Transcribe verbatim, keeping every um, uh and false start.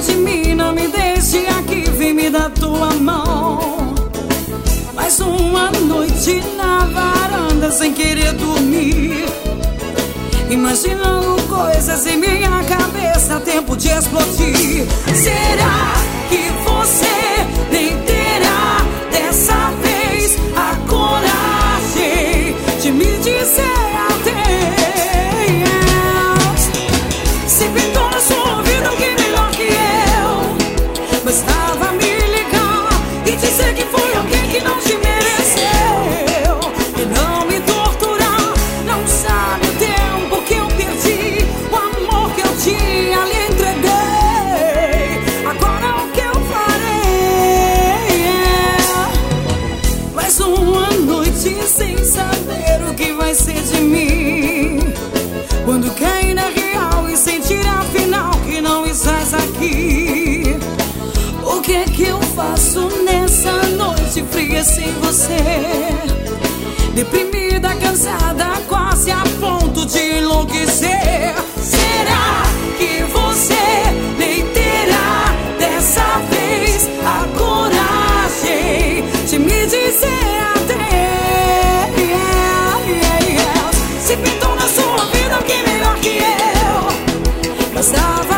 de mim, não me deixe aqui, vem me dar tua mão. Mais uma noite na varanda sem querer dormir, imaginando coisas em minha cabeça, tempo de explodir. Será que você nem terá dessa vez a coragem de me dizer adeus? Se pintou na sua vida alguém melhor que eu, bastava me ligar e dizer que foi alguém que não te mereceu, e não me torturar. Não sabe o tempo que eu perdi, o amor que eu tinha lhe entreguei. Agora o que eu farei? Mais uma noite sem saber o que vai ser de mim, quando cair na real e sentir afinal que não estás aqui. O que é que eu faço nessa noite fria sem você? Deprimida, cansada, quase a ponto de enlouquecer. Será que você nem terá dessa vez a coragem de me dizer adeus? Se pintou na sua vida alguém melhor que eu, bastava